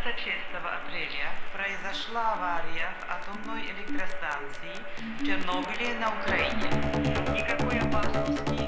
26 апреля произошла авария в атомной электростанции в Чернобыле на Украине. Никакой опасности.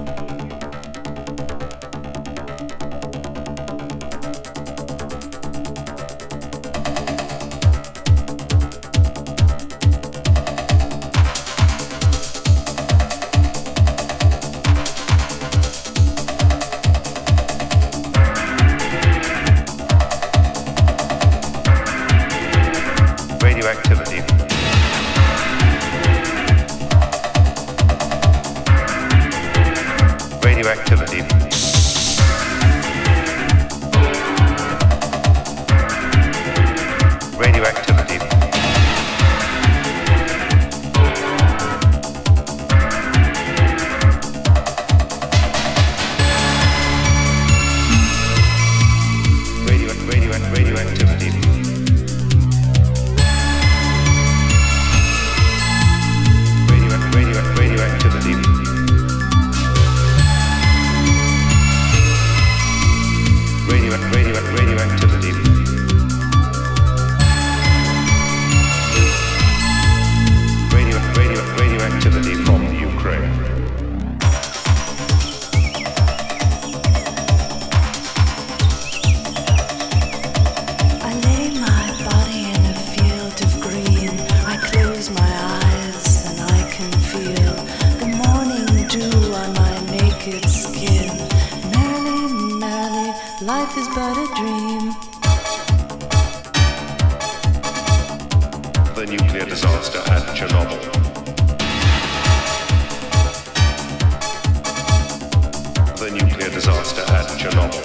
Radioactivity. Radioactivity. Radioactivity. Radioactivity. Radioactivity. Radioactivity. Radioactivity from Ukraine. I lay my body in a field of green. I close my eyes and I can feel the morning dew on my naked skin. Merrily, merrily, life is but a dream. The nuclear disaster at Chernobyl. The nuclear disaster at Chernobyl.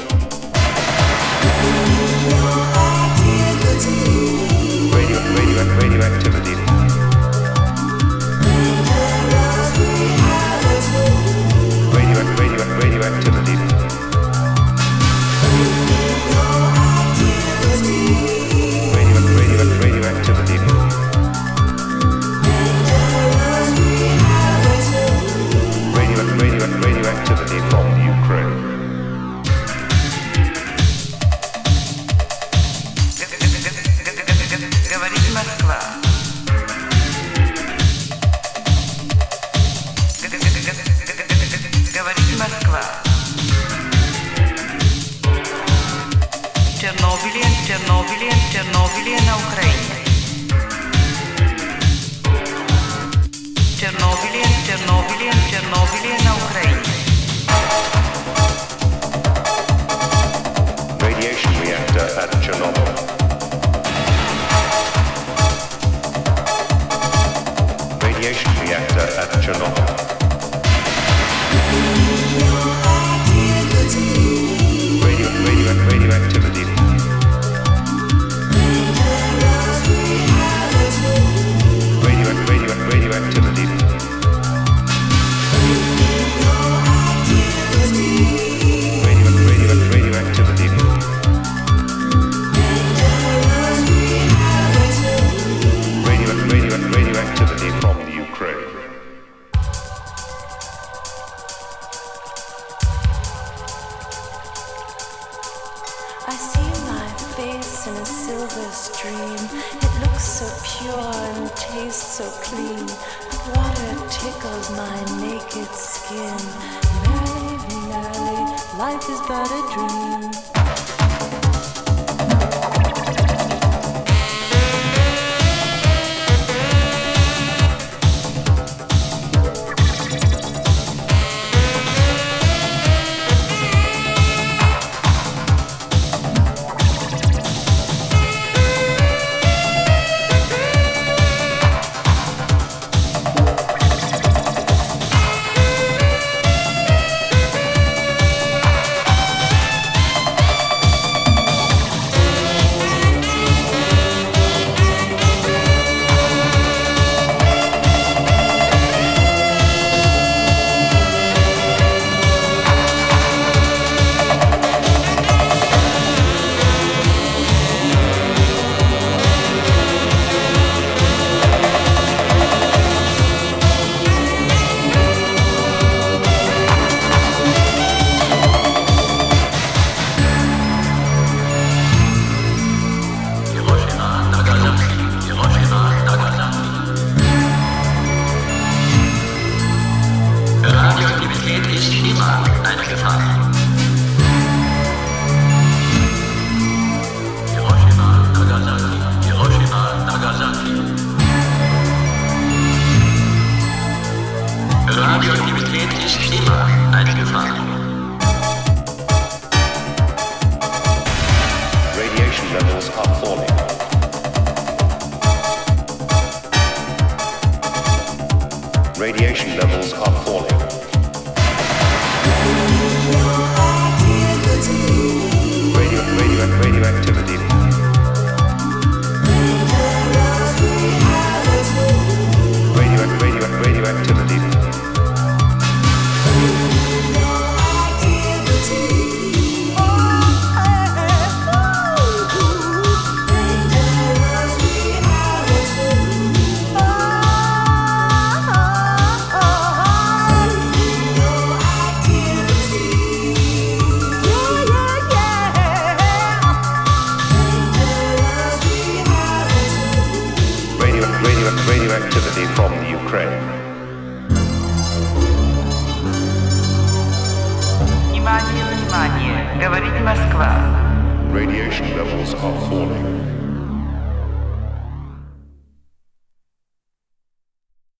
Radioactivity. Radioactivity. Radioactivity. Radioactivity from Ukraine. Говорит Москва. Говорит Москва. Чернобыле, Чернобыле, Чернобыле на Украине. Чернобыле, Чернобыле, Чернобыле на Украине. Radiation reactor at Chernobyl. Radiation reactor at Chernobyl. Radioactivity. Radioactivity. Radioactivity. Radioactivity from Ukraine. I see my face in a silver stream. It looks so pure and tastes so clean. Water tickles my naked skin. Merrily, merrily, life is but a dream. eingefahren. Hiroshima, Nagasaki, Hiroshima, Nagasaki. Radioaktivität ist immer eingefahren. Radiation levels are falling. Radiation levels are falling. Radioactivity. Radioactivity. Radioactivity from the Ukraine. Внимание, внимание, говорит Москва. Radiation levels are falling.